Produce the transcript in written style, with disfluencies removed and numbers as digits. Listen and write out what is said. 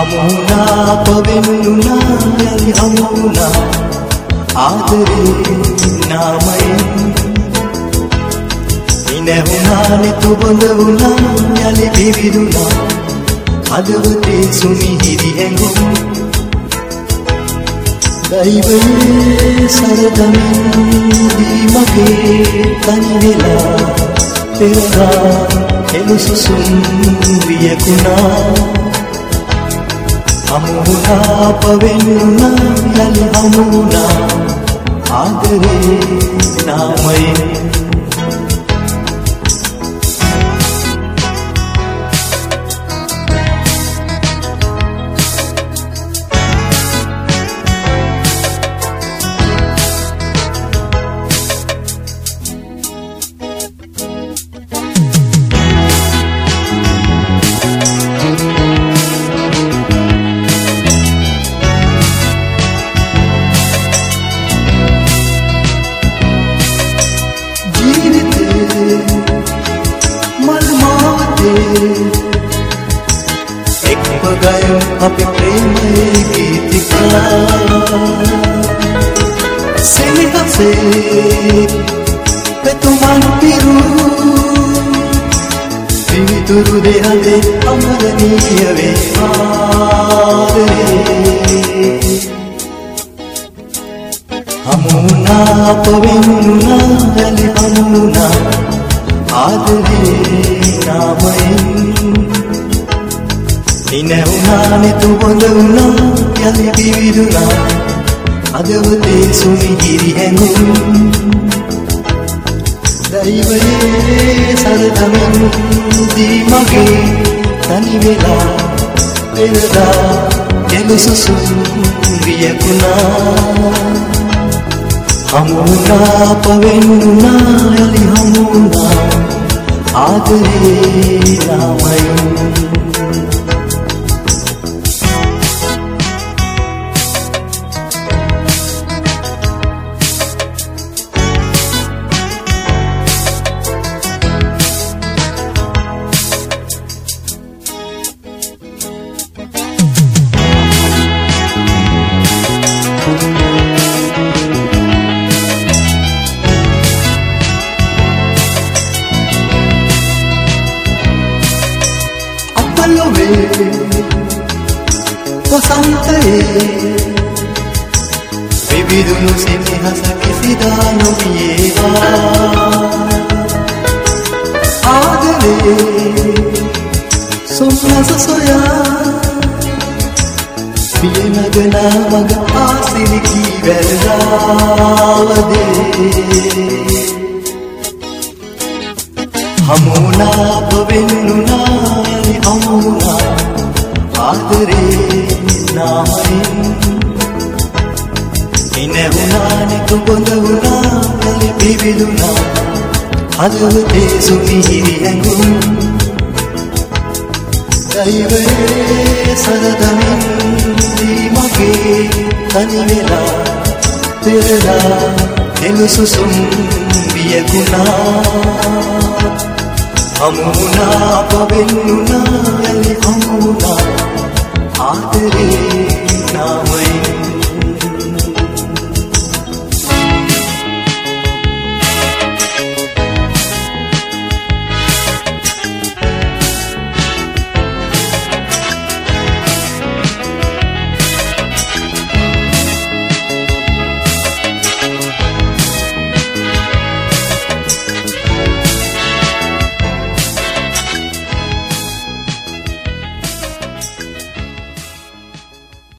හමුනා පවෙන්නුනා යලි හමුනා ආදරේ නාමයෙන් ඉනහුනා නෙතු බඳ වුණා යලි පිවිදුනා හදවතේ සුමිහිරි ඇඟුම් දෛවයේ සරදමින් දී මගේ තනි වෙලා පෙරදා එළුසුසුම් වියකුණා හමුනා පවෙන්නුනා යලි හමුනා ආදරේ නාමයෙන් एक पगायों अपे प्रेम गीतिका सेने से पे तुमान पिरू पितुरु दे हदे अमरनीय वे हमुना पवेन्नुना यलि हमुना ආදරේ නාමයෙන් ඉනහුනා නෙතු බඳ වුණා යලි පිවිදුනා හදවතේ සුමිහිරි ඇඟුම් දෛවයේ සරදමින් දී මගේ තනි වෙලා පෙරදා එළුසුසුම් වියකුණා හමුනා පවෙන්නුනා යලි හමුනා ආදරේ නාමයෙන් වසන්තයේ විවිධුණු සෙනෙහස කිසිදා නොවියේවා ආදරේ සොම්නස සොයා පිය නගනා මග ආසිරිකී වැල්ලාවදේ හමුනා පවෙන්නුනා යලි හමුනා ආදරේ නාමයෙන් ඉනහුනා නෙතු බඳ වුණා යලි පිවිදුනා හදවතේ සුමිහිරි ඇඟුම් දෛවයේ සරදමින් දී මගේ තනි වෙලා පෙරදා එළුසුසුම් වියකුණා හමුනා පවෙන්නුනා යලි හමුනා ආදරේ නාමයෙන්